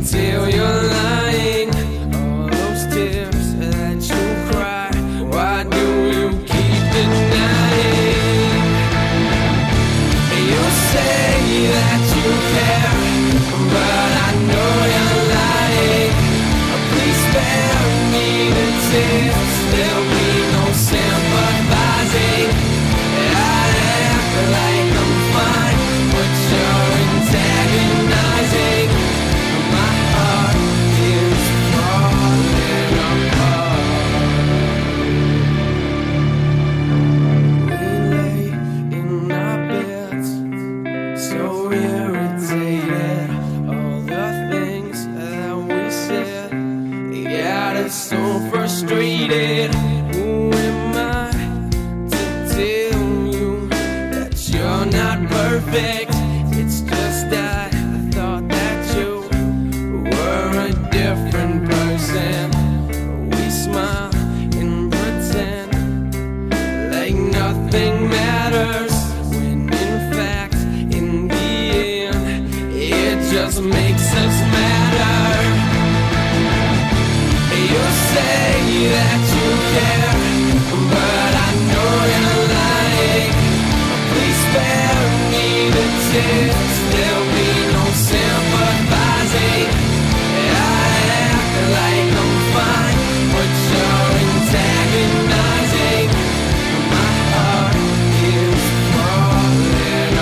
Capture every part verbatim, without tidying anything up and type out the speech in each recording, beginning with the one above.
until you're lying. All those tears that you cry, why do you keep denying? You say that you care, but I know you're lying. Please spare me the tears, there'll be no sympathizing. I act like I'm fine, but you're antagonizing. My heart is falling apart. We lay in our beds, so irritated. All the things that we said got us so frustrated. Who am I to tell you that you're not perfect? It's just that I thought that you were a different person. We smile and pretend like nothing matters, when in fact, in the end, it just makes us matter. You say that you care, but I know you're lying. Please spare me the tears, there'll be no sympathizing. I act like I'm fine, but you're antagonizing. My heart is falling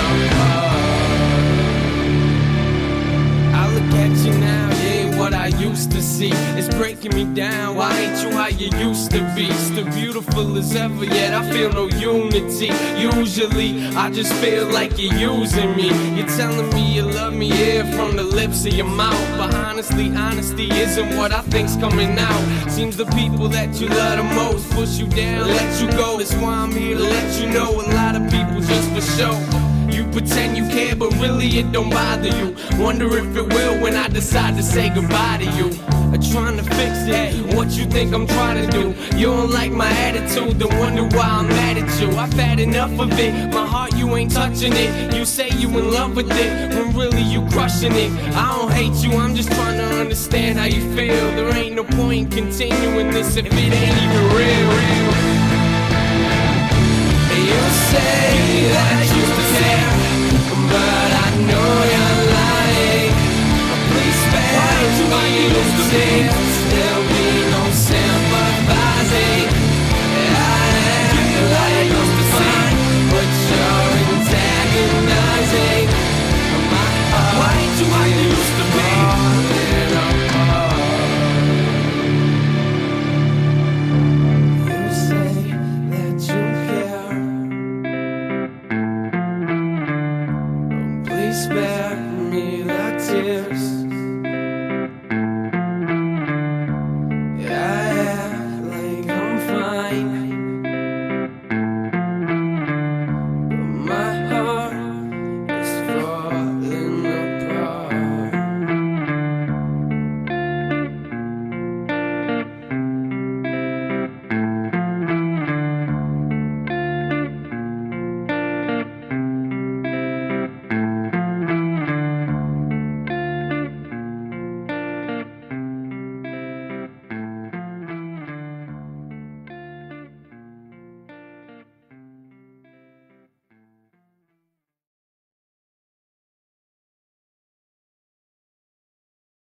apart. I look at you now, you ain't what I used to see. It's breaking me down, why ain't you how you used to be? Still beautiful as ever, yet I feel no unity. Usually, I just feel like you're using me. You're telling me you love me, yeah, from the lips of your mouth. But honestly, honesty isn't what I think's coming out. Seems the people that you love the most push you down, let you go. That's why I'm here to let you know a lot of people just for show. You pretend you care, but really it don't bother you. Wonder if it will when I decide to say goodbye to you. I'm trying to fix it, what you think I'm trying to do? You don't like my attitude, then wonder why I'm mad at you. I've had enough of it, my heart you ain't touching it. You say you in love with it, when really you crushing it. I don't hate you, I'm just trying to understand how you feel. There ain't no point in continuing this if it ain't even real. You say that you care, but I know you're lying. Please spare me the tears, there'll be no sympathizing. I act like I'm fine, but you're antagonizing. My heart, why ain't you how you used to be? You say that you care, please spare me the tears.